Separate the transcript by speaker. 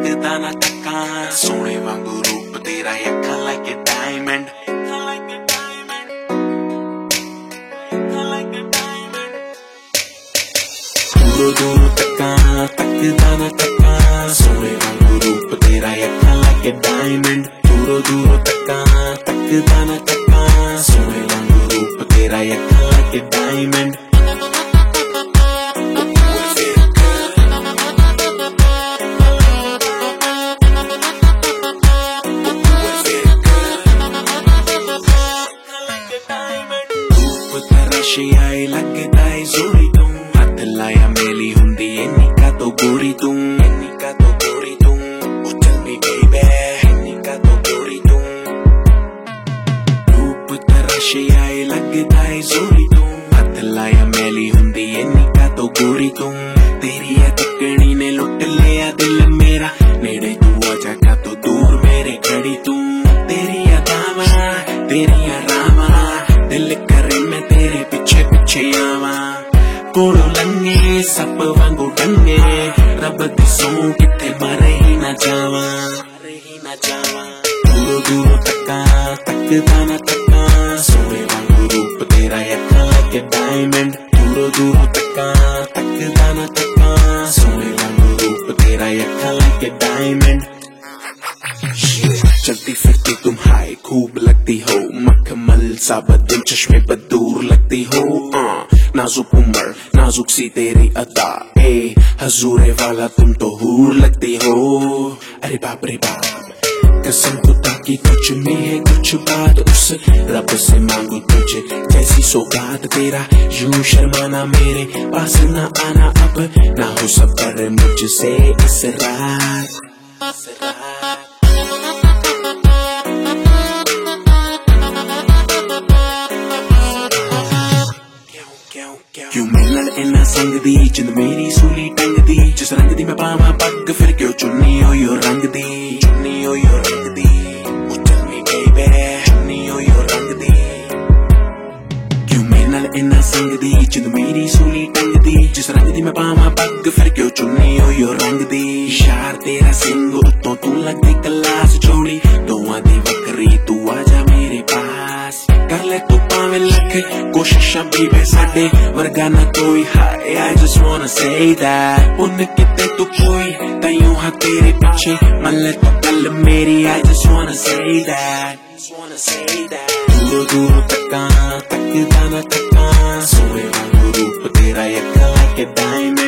Speaker 1: तकदा ना तक्का सोने वांगू रूप तेरा अखां like a diamond दूरों दूरों तकदा ना तक्का सोने वांगू रूप तेरा अखां like a diamond दूरों दूरों तकदा ना तक्का सोने वांगू रूप तेरा अखां like a diamond आई लगदा है जोड़ी तू हाथ लाया मेली हुंदी इन्नी का तो गोरी तू ओ चल मी बेबी इन्नी का तो गोरी तू रूप तराशे आई लगदा है जोड़ी तू हाथ लाया मेली हुंदी इन्नी का तो गोरी तू तेरी तकनी ने लुट लिया दिल मेरा नेड़े तू आजा का तो दूर मेरे खड़ी तू तेरी अदावा तेरी रामा दिल करे मैं तेरे पीछे पीछे आवा कोड़ो लंगे सप वांगू डंगे रब दी सौ किथे मरे ही ना जावा दूरों दूरों तकदा ना तक्का सोने वांगू रूप तेरा अखां like a diamond दूरों दूरों तकदा ना तक्का सोने वांगू रूप तेरा अखां like a diamond चलती फिरती तुम हाय खूब लगती हो मखमल सा बदन चश्मे पर दूर लगती हो नाजुक उम्र नाजुक सी तेरी अदा हजूरे वाला तुम तो हूर लगती हो अरे बाप कसम खुदा की कुछ में है कुछ बात उस रब से मांगू तुझे जैसी सौगात तेरा यूं शर्माना मेरे पास ना आना अब ना हो सबर मुझसे इस रात क्यों मिलन इन्ना संग दी जिंद मेरी सूली टंग दी जिस रंग दी मैं पावा पग फिर क्यों चुन्नी हो यो रंग दी ओ tell me baby चुन्नी हो यो रंग दी क्यों मिलन इन्ना संग दी जिंद मेरी सूली टंग दी जिस रंग दी मैं पावा पग फिर क्यों चुन्नी हो यो रंग दी यार तेरा सिंग उत्तों तू लगदी क्लास छोड़ी दोवां दी वकरी तू आजा मेरे पास कर ले तू पावे लख कोशिशां भी बे साडे वर्गा ना कोई हाय I just wanna say that उन किते तू कोई तैयों हाँ तेरे पीछे मन ले तो कल मेरी I just wanna say that दूरों दूरों तकदा ना तक्का सोने वांगू रूप तेरा अखां like a diamond